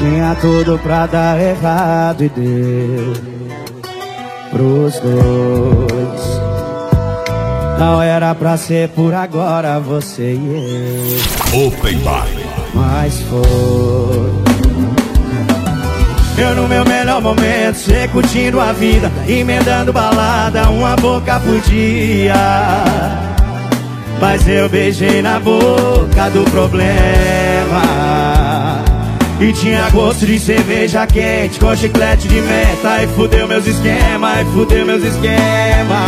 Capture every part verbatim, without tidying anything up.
Tinha tudo pra dar errado e deu pros dois. Não era pra ser por agora você e eu, Open Bar, mas foi. Eu no meu melhor momento, cê curtindo a vida, emendando balada, uma boca por dia. Mas eu beijei na boca do problema e tinha gosto de cerveja quente com chiclete de menta. E fudeu meus esquemas, e fudeu meus esquemas.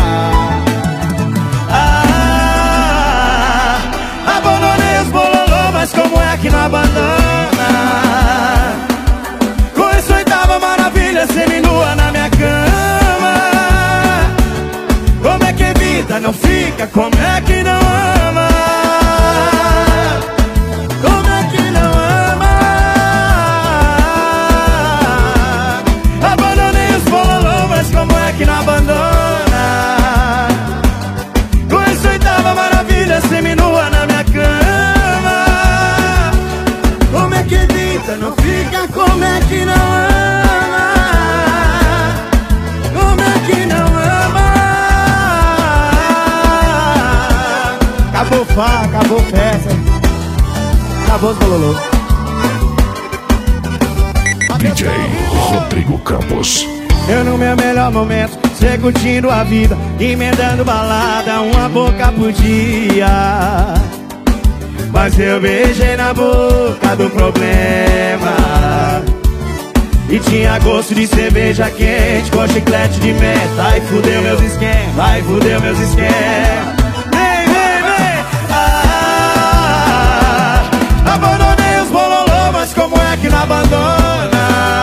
Ah, abandonei os bololô, mas como é que não abandona? Conheço oitava maravilha, seminua na minha cama. Como é que evita, não fica? Como é que não ama? Como é que não ama? Abandonei os bololô, mas como é que não abandona? Conheço oitava maravilha, seminua na minha cama. Como é que evita, não fica? Como é que não ama? Como é que não ama? Acabou fá, acabou festa, acabou os bololô. D J Rodrigo Campos. Eu no meu melhor momento, cê curtindo a vida, emendando balada, uma boca por dia. Mas eu beijei na boca do problema e tinha gosto de cerveja quente com chiclete de menta. Ai, fudeu meus esquemas, ai, fudeu meus esquemas. Vem, vem, vem. Ah, abandonei os bololô, mas como é que não abandona?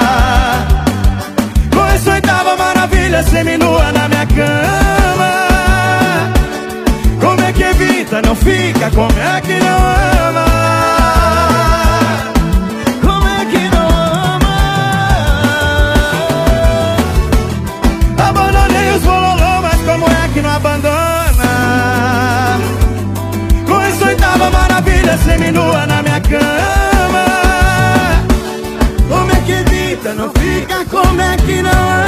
Conheço oitava maravilha, seminua na minha cama. Como é que evita, não fica? Como é que não ama? Como é que não ama? Abandonei os bololô, mas como é que não abandona? Conheço oitava maravilha, seminua na minha cama. Como é que evita, não fica? Como é que não ama?